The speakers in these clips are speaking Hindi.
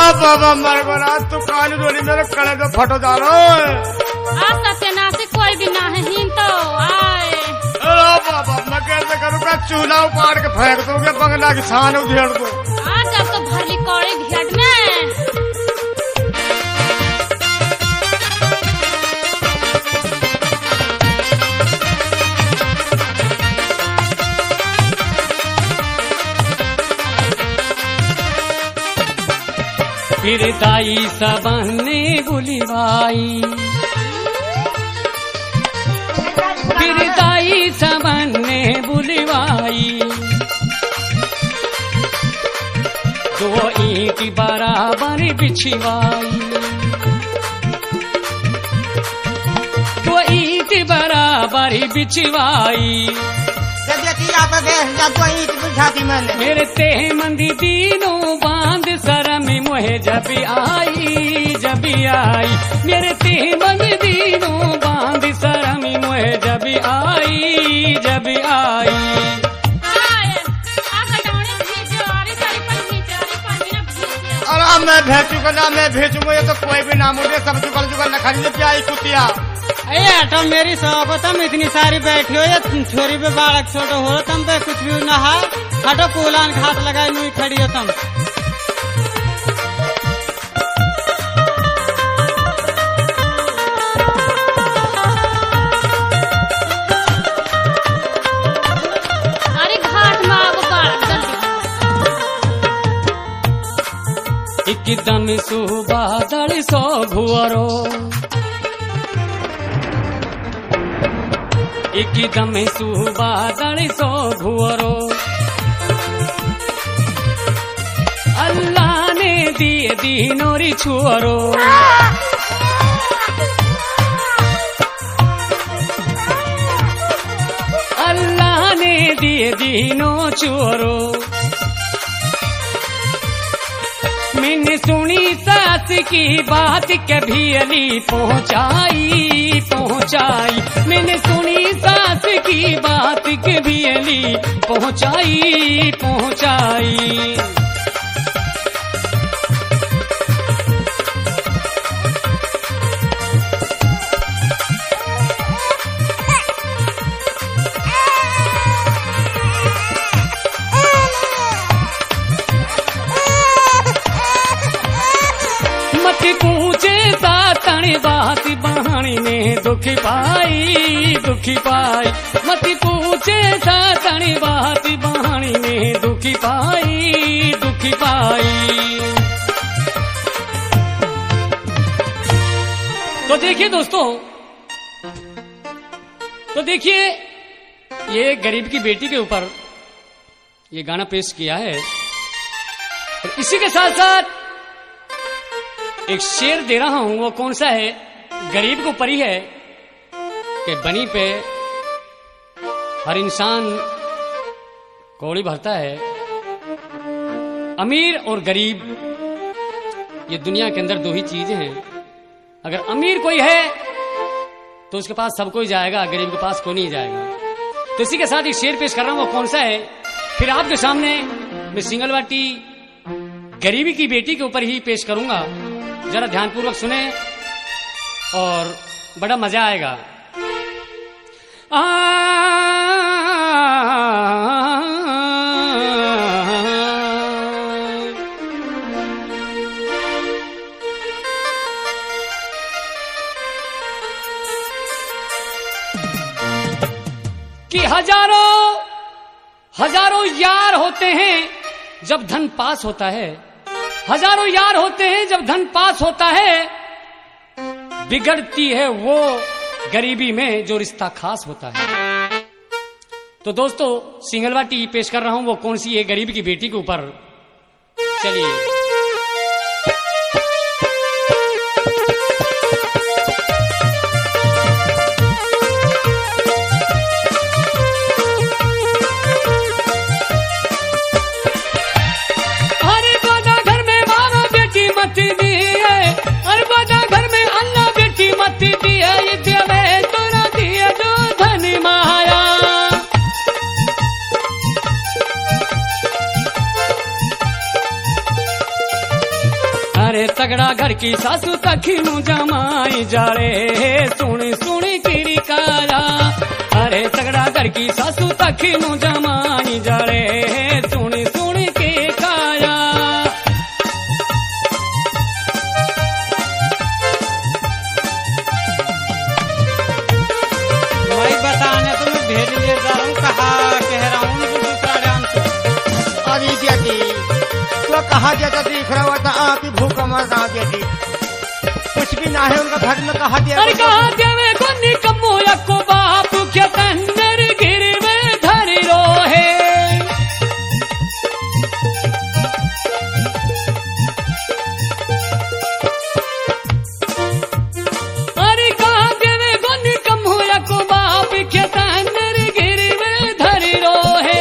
बाबा मर गया तू काली डोली मेरे कड़े तो फटो जा रो सत्यानाशी कोई भी ना है हिन तो आए बाबा मैं कैसे करूँगा चूल्हा उपाड़ के फेंक दूंगे बंगला की छान उधेड़ दो जब तो भरली कौड़ी घेट में फिर दाई सबने बुलिवाई फिर दाई सबने बुलिवाई दो ईंट बराबर बिछवाई दो ईंट बराबर बिछवाई मेरे ते मंदी तीनों बांध शरम मोहे जब आई मेरे ते मंदी तीनों बांध शरम मोहे जब आई अरे मैं भेजूंगा ना मैं भेजूंगा ये तो कोई भी ना मुझे सब जुगल जुगल न खाली प्याई कुतिया अरे मेरी सोबत हम इतनी सारी बैठी हो या छोरी पे बालक छोटो हो तुम पे कुछ भी न है हटो कोलान घाट लगाए नहीं खड़ी हो तुम अरे घाट में आगो बालक एकदम सुबादल सो भुअरो एकदम सुबादल सो भुअरो अल्लाह ने दिए दीनोरी छुअरो अल्लाह ने दिए दीनो छुअरो मैंने सुनी सास की बात कभी अली पहुंचाई मैंने सुनी सास की बात कभी अली पहुंचाई मत पूछे सातन बात बहानी ने दुख पाई मत पूछे सातन बात बहानी ने दुख पाई तो देखिए दोस्तों देखिए ये गरीब की बेटी के ऊपर ये गाना पेश किया है और इसी के साथ साथ एक शेर दे रहा हूं वो कौन सा है गरीब को परी है कि बनी पे हर इंसान कौड़ी भरता है अमीर और गरीब ये दुनिया के अंदर दो ही चीजें हैं अगर अमीर कोई है तो उसके पास सब कोई जाएगा गरीब के पास कोई नहीं जाएगा तो इसी के साथ एक शेर पेश कर रहा हूं वो कौन सा है फिर आपके सामने मैं सिंगलवाटी गरीबी की बेटी के ऊपर ही पेश करूंगा जरा ध्यानपूर्वक सुने और बड़ा मजा आएगा कि हजारों यार होते हैं जब धन पास होता है हजारों यार होते हैं जब धन पास होता है बिगड़ती है वो गरीबी में जो रिश्ता खास होता है तो दोस्तों सिंगलवाटी पेश कर रहा हूं वो कौन सी है गरीब की बेटी के ऊपर चलिए अरे तगड़ा घर की सासू तखिनु जमाई जाड़े सुन सुन किरी काया। अरे तगड़ा घर की सासू तखिनु जमाई जाड़े सुन सुन के काया। वही बताने तो मैं भेज ले जा रहा हूँ, कहा कह रहा हूँ उनको दूसरा डांस। अरे बेटी तो कहा जाता दिख रहा हुआ था आपकी भूख मर आ गई थी, कुछ भी ना है उनका घर में। कहा दिया अरे कहा देवे को निकमो को बाप क्या तंदर गिर में धर रोहे। अरे कहा देवे को निकमो को बाप क्या तंदर गिर में धर रोहे।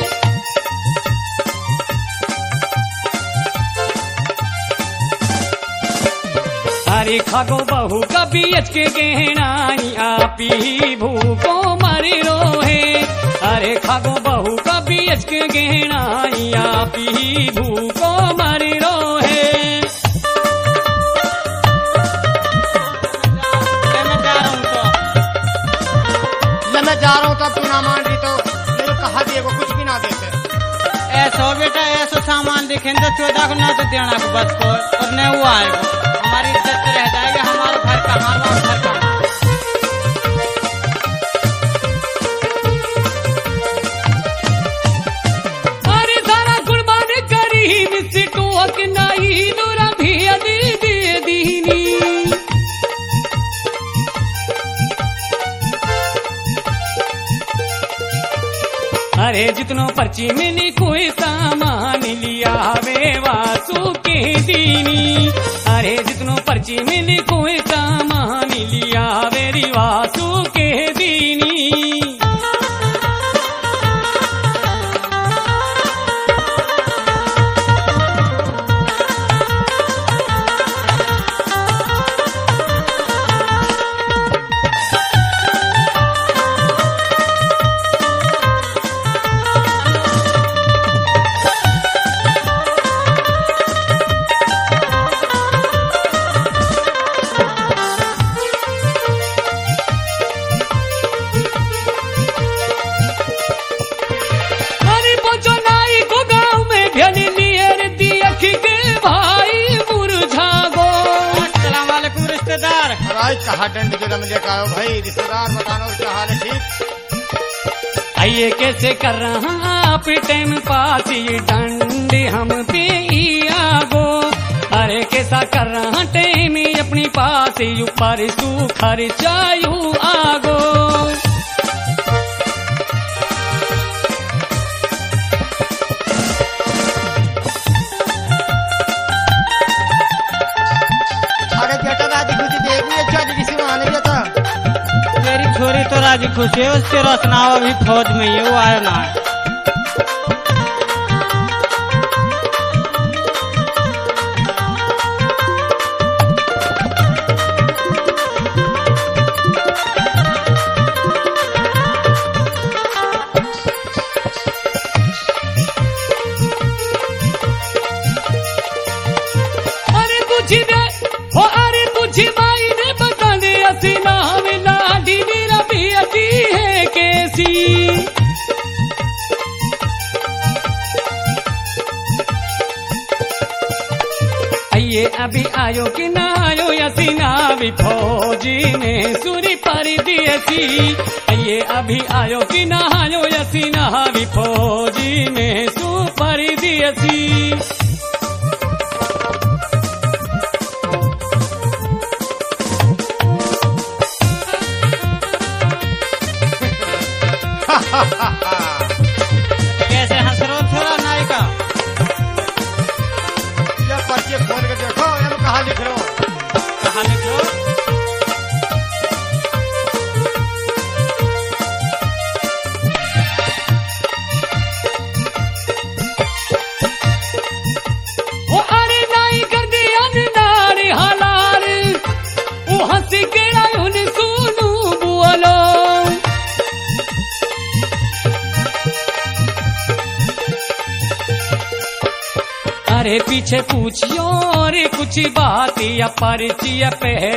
अरे खागो बहू कभी अचके गहनाई आपी भूखो मरी रोहे। अरे खागो बहू कभी अचके गहनाई आपी भूखो मरी रोहे। मैं जा रहा हूँ तो मैं जा रहा हूँ तब तू ना मान रही तो मैं तो कहा दिए को कुछ भी ना देते। ऐसो बेटा ऐसो सामान दिखे तो 14 को ना तो देना को बस को और न वो आएगा, हमारी इज्जत रह जाएगी। हमारा घर का हमारा घर का अरे सारा कुर्बान करी मिसिटू हक नहीं दूरा भी अदी दे दीनी। अरे जितनो पर्ची मिली कोई सामान लिया वे वासु के दीनी। अरे जितनो पर्ची मिली कोई सामान लिया वेरी वासु के दीनी। कहा दंड जो रम लेकर आओ भाई रिश्तेदार बताना उसका हाल है ठीक। आइए कैसे कर रहा आप टाइम पास ये दंड हम पे ही आगो। अरे कैसा कर रहा टाइम अपनी पास ऊपर सू खर्चायू आगो। मेरी छोरी तो राजी खुश है, उसके रचनावा भी फौज में ही है, वो आया ना है। अरे तुझी दे हो, अरे तुझी माई ने बता दे असी नाम लाडी मेरा भी अति है कैसी। आइए अभी आयो कि ना आयो यसीना भी फौजी ने सुरी पर दियसी। आइए अभी आयो कि ना आयो यसीना भी फौजी ने सु पर दियसी। कैसे हंस रहे हो थोड़ा नायिका? जब पर्चे खोल के देखो हम कहाँ लिख रहे हो। कहाँ लिख रहे हो? ओ अरे नाई कर दिया नारे हालार ओ हंसी के रायुन सुनू बोलो। अरे पीछे पूछियो रे कुछ कुछ बात या परिचय पहले